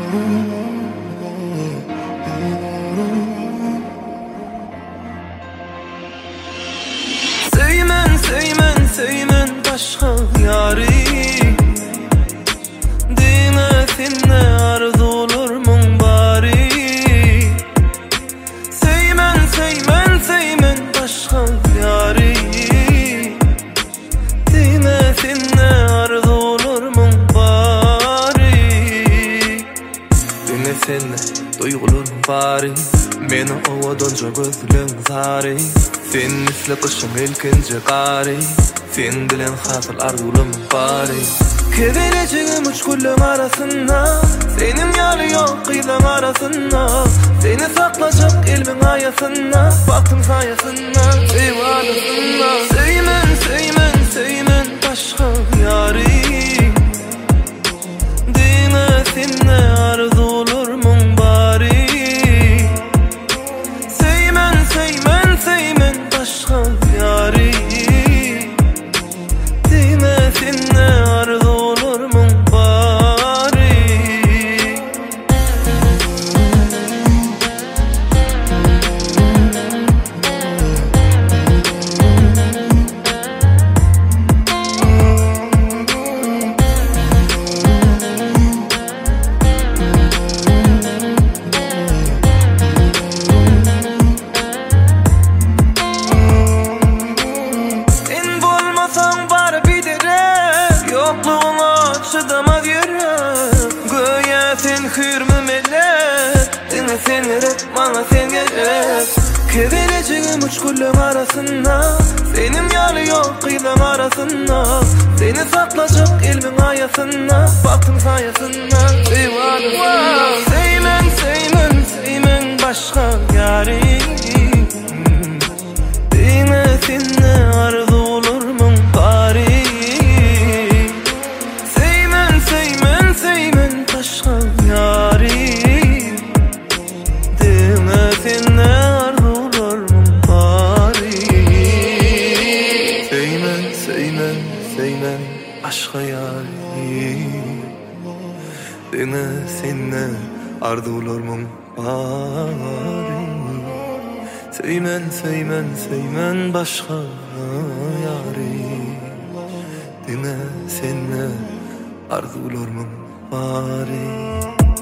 Söymen başka yari Dine sinne arzu olur mun bari Söymen başka yari Dine sinne arzu olur mun bari Dine sinne duygular bari Meni ovadanca gözlerin zari Sen misli kışın ilkinci qari Sen bilen hasıl arzularım bari Keveleceğim uç kullum arasında Senin yali yok kıyıdan arasında Seni saklayacak ilmin ayasında Baktım sayasında eyvalısında Söymen başka yari Dine sinne arzu olur mun bari Söymen başka yari Dine sinne arzu olur mun bari Çıdamaz yürek Göğe sen hürmü melek Dine sen gerek bana sen gerek Keveleceğim uç kullum arasında Senin yali yok kıyıdan arasında Seni saklayacak ilmin ayasında Baktım sayasında eyvallah Söymen başka yari Dine sinne arzu olur mun bari Söymen başka yari Dine sinne arzu olur mun bari Söymen başka yari Dine sinne arzu olur mun bari Söymen başka yari Dine sinne arzular mun bari